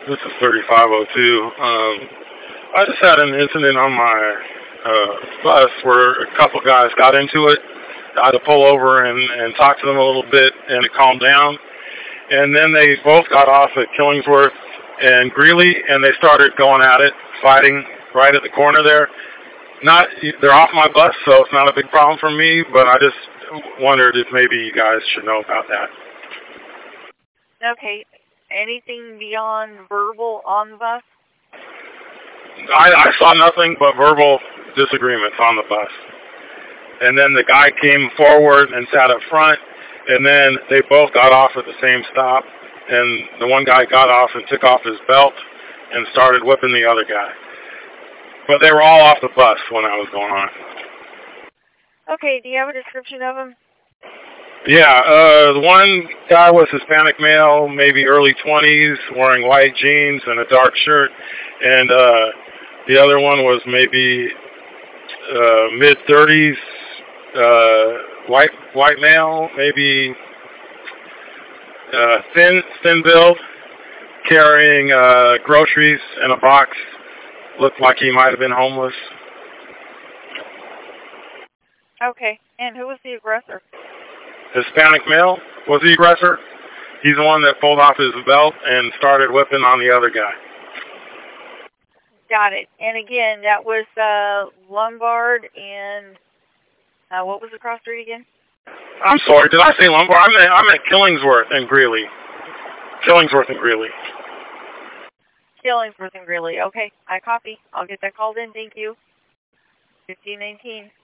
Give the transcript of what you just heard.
This is 3502. I just had an incident on my bus where a couple guys got into it. I had to pull over and talk to them a little bit, and it calmed down. And then they both got off at Killingsworth and Greeley, and they started going at it, fighting right at the corner there. They're off my bus, so it's not a big problem for me, but I just wondered if maybe you guys should know about that. Okay. Anything beyond verbal on the bus? I saw nothing but verbal disagreements on the bus. And then the guy came forward and sat up front, and then they both got off at the same stop, and the one guy got off and took off his belt and started whipping the other guy. But they were all off the bus when I was going on. Okay, do you have a description of them? Yeah, the one guy was Hispanic male, maybe early 20s, wearing white jeans and a dark shirt, and the other one was maybe mid-30s, white male, maybe thin build, carrying groceries in a box. Looked like he might have been homeless. Okay, and who was the aggressor? Hispanic male was the aggressor. He's the one that pulled off his belt and started whipping on the other guy. Got it. And again, that was Lombard and what was the cross street again? I'm sorry, did I say Lombard? I meant Killingsworth and Greeley. Killingsworth and Greeley. Killingsworth and Greeley. Okay, I copy. I'll get that called in. Thank you. 1519.